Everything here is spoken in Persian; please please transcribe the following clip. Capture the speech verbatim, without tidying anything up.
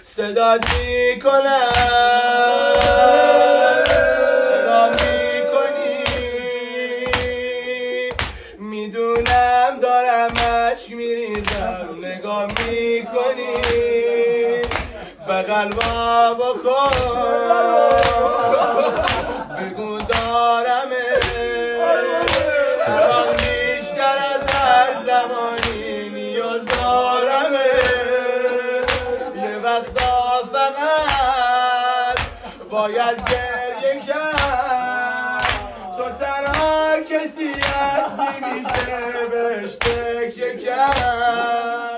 صدات میکنم، صدا میکنی، میدونم دارم اشک میریزم، نگاه میکنی، بغل با بکن، بگو دارمه، الان بیشتر از هر زمانی نیاز دارمه، یه وقتا فقط باید گریه کرد، تو تنها کسی هستی میشه بهش تکیه کرد.